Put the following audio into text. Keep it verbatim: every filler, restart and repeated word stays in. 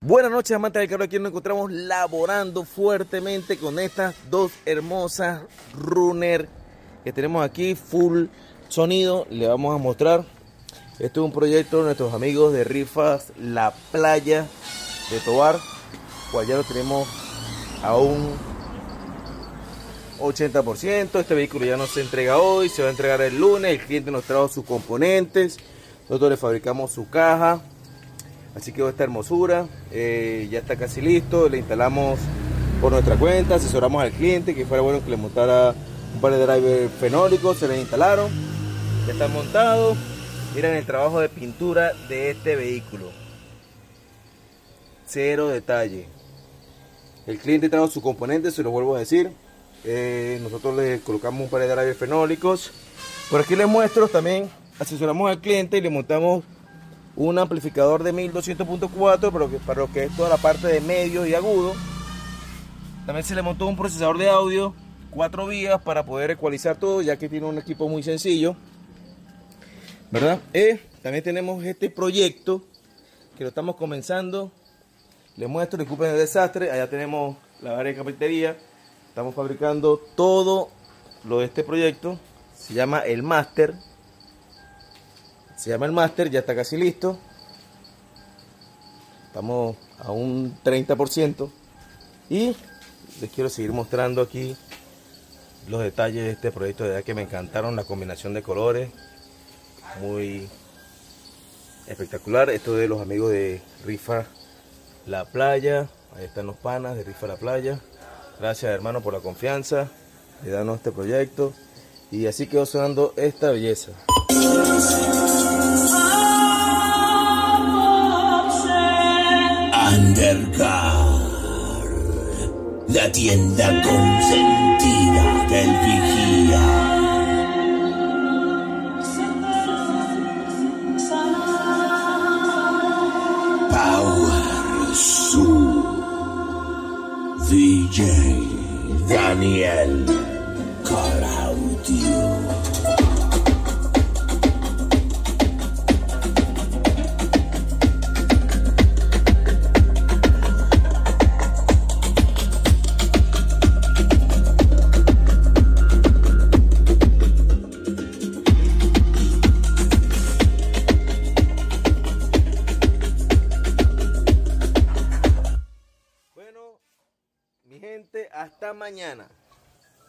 Buenas noches, amantes del carro. Aquí nos encontramos laborando fuertemente con estas dos hermosas runner que tenemos aquí, full sonido. Le vamos a mostrar. Esto es un proyecto de nuestros amigos de Rifas La Playa de Tobar, cual ya lo tenemos a un ochenta por ciento. Este vehículo ya no se entrega hoy, se va a entregar el lunes. El cliente nos trajo sus componentes, nosotros le fabricamos su caja. Así que esta hermosura eh, ya está casi listo. Le instalamos por nuestra cuenta, asesoramos al cliente que fuera bueno que le montara un par de drivers fenólicos, se les instalaron, ya están montados. Miren el trabajo de pintura de este vehículo, cero detalle. El cliente trajo sus componentes, se los vuelvo a decir. Eh, nosotros le colocamos un par de drivers fenólicos. Por aquí les muestro, también asesoramos al cliente y le montamos un amplificador de mil doscientos punto cuatro para, para lo que es toda la parte de medio y agudo. También se le montó un procesador de audio cuatro vías para poder ecualizar todo, ya que tiene un equipo muy sencillo, ¿verdad? Eh, también tenemos este proyecto que lo estamos comenzando. Les muestro, disculpen el desastre. Allá tenemos la área de carpintería. Estamos fabricando todo lo de este proyecto. Se llama el Master. Se llama el Master, ya está casi listo. Estamos a un treinta por ciento. Y les quiero seguir mostrando aquí los detalles de este proyecto, de verdad que me encantaron, la combinación de colores. Muy espectacular. Esto de los amigos de Rifa La Playa. Ahí están los panas de Rifa La Playa. Gracias, hermano, por la confianza de darnos este proyecto. Y así quedó sonando esta belleza. Undercar, la tienda consentida del vigía. Power Su D J Daniel Caraudio. Mi gente, hasta mañana.